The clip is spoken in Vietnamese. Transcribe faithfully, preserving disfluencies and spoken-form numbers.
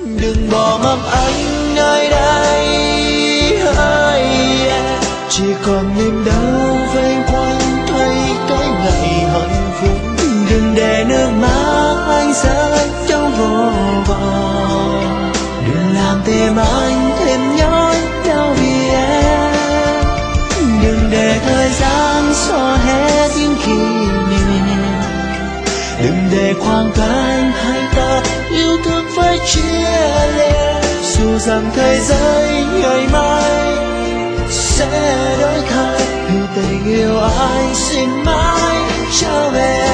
Đừng bỏ mặc anh nơi đây, chỉ còn mình đâu vây quanh thấy cái ngày hạnh phúc. Đừng để nước mắt anh rơi trong vô vọng, đừng làm tim anh thêm nhói đau vì em. Đừng để thời gian xóa hết những kỷ niệm, đừng để khoảng cách hai ta yêu thương phải chia lìa. Dù rằng thế giới ngày mai sẽ đổi thay, nhưng tình yêu anh xin mãi trở về.